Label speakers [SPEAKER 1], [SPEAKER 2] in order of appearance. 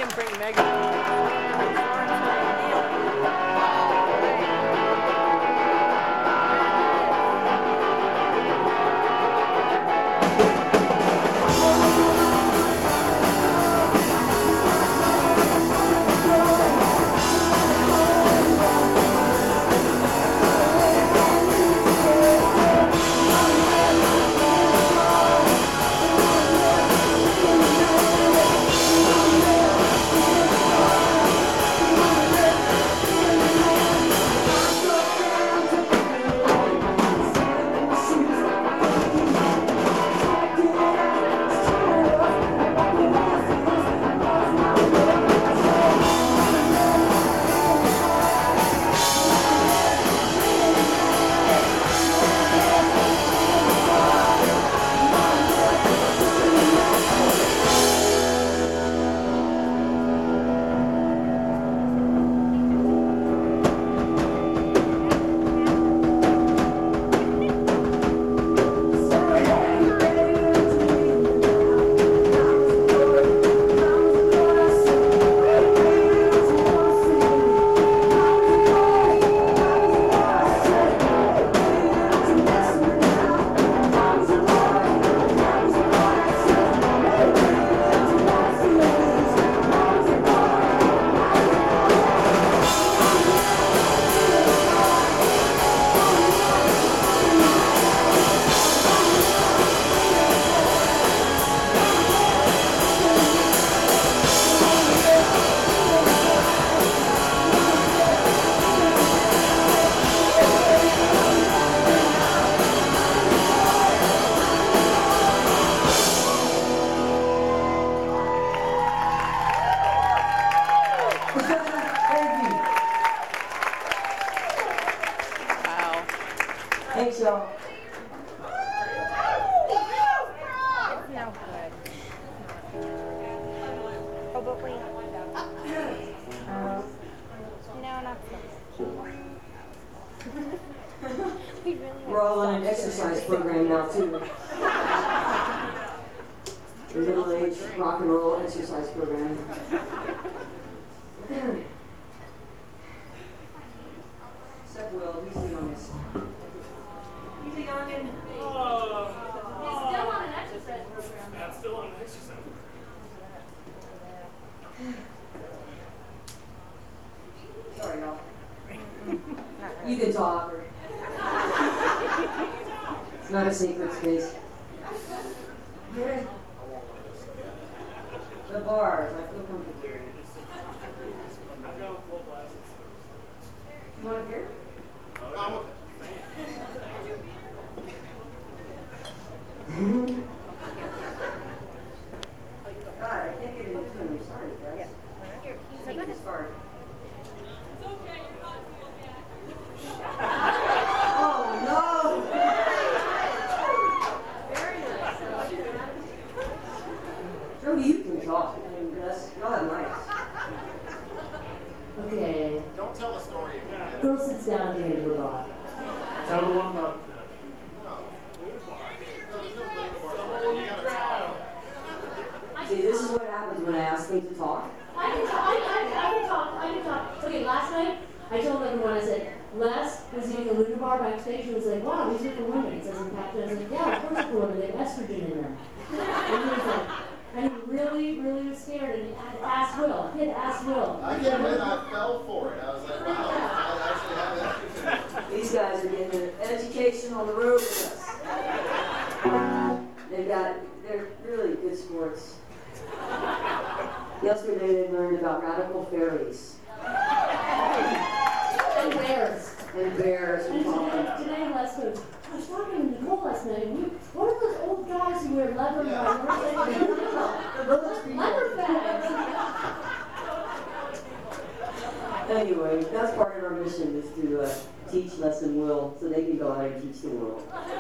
[SPEAKER 1] can bring Megan.
[SPEAKER 2] Thanks, y'all.
[SPEAKER 1] It's no good. Oh, but wait. No, not so. We really
[SPEAKER 2] We're all on an exercise program now, too. The middle-aged rock and roll exercise program. Except Will, he's the youngest. He's the youngin'.
[SPEAKER 3] He's still on an exercise program.
[SPEAKER 4] That's still on an exercise program.
[SPEAKER 2] Sorry, y'all. You can talk. It's not a secret space. The bars, I feel comfortable.
[SPEAKER 4] I've got a full blast.
[SPEAKER 2] You want a beer? God, I can't get into it. I'm sorry, guys. So good to start. Oh, no! Very nice. Jody, you can talk. Y'all have mics.
[SPEAKER 5] Okay.
[SPEAKER 4] Don't tell a story again.
[SPEAKER 5] Girl sits down here in the bar.
[SPEAKER 4] Tell the one about
[SPEAKER 2] See, this is what happens when I ask them to talk.
[SPEAKER 5] I can talk. Okay, last night, I told everyone, I said, Les was eating a Luna bar backstage, and was like, wow, these are for women. He says, and Captain, I was like, yeah, of course for women, they have estrogen in them. And he was like, and he really was scared, and he had to ask Will. He had to ask Will.
[SPEAKER 6] I can't believe I fell for it. I was like, wow, I actually have that.
[SPEAKER 2] These guys are getting an education on the road with us. They're really good sports. Yesterday they learned about radical fairies.
[SPEAKER 5] And bears.
[SPEAKER 2] And bears and
[SPEAKER 5] today Les goes, I was talking to Nicole last night, and what are those old guys who wear leather leather bags?
[SPEAKER 2] Anyway, that's part of our mission is to teach Les and Will so they can go out and teach the world.